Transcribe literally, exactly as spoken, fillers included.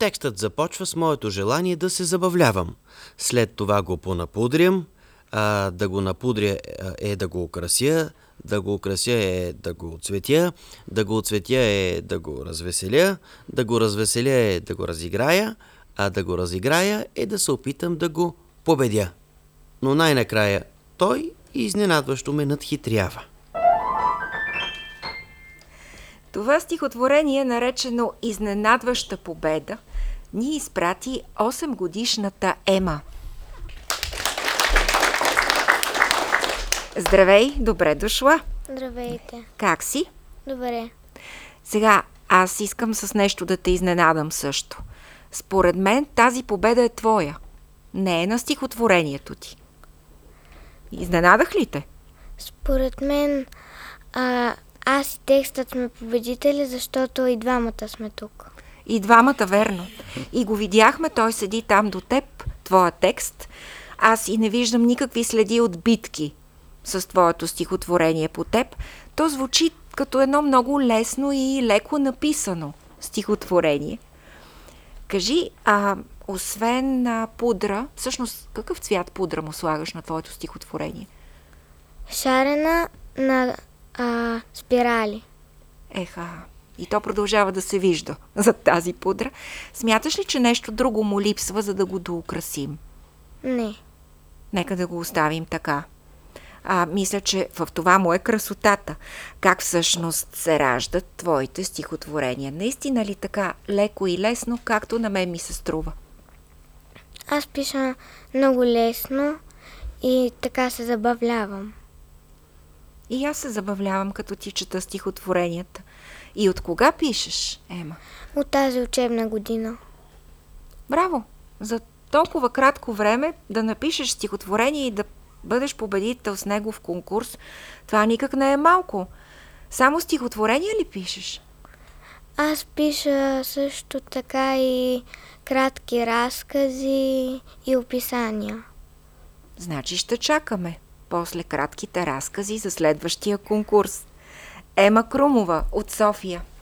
Текстът започва с моето желание да се забавлявам. След това го понапудрям. А, да го напудря е да го украся, да го украся е да го оцветя, да го оцветя е да го развеселя, да го развеселя е да го разиграя, а да го разиграя е да се опитам да го победя. Но най-накрая той изненадващо ме надхитрява. Това стихотворение, наречено "Изненадваща победа", ни изпрати осемгодишната Ема. Здравей, добре дошла. Здравейте. Как си? Добре. Сега, аз искам с нещо да те изненадам също. Според мен тази победа е твоя. Не е на стихотворението ти. Изненадах ли те? Според мен а, аз и текстът сме победители, защото и двамата сме тук. И двамата, верно. И го видяхме, той седи там до теб, твоя текст. Аз и не виждам никакви следи от битки с твоето стихотворение по теб. То звучи като едно много лесно и леко написано стихотворение. Кажи, а освен а, пудра, всъщност какъв цвят пудра му слагаш на твоето стихотворение? Шарена на а, спирали. Еха, и то продължава да се вижда за тази пудра. Смяташ ли, че нещо друго му липсва, за да го доукрасим? Не. Нека да го оставим така. А, мисля, че в това му е красотата. Как всъщност се раждат твоите стихотворения? Наистина ли така леко и лесно, както на мен ми се струва? Аз пиша много лесно и така се забавлявам. И аз се забавлявам, като ти чета стихотворенията. И от кога пишеш, Ема? От тази учебна година. Браво! За толкова кратко време да напишеш стихотворение и да бъдеш победител с него в конкурс, това никак не е малко. Само стихотворение ли пишеш? Аз пиша също така и кратки разкази и описания. Значи ще чакаме после кратките разкази за следващия конкурс. Ема Крумова от София.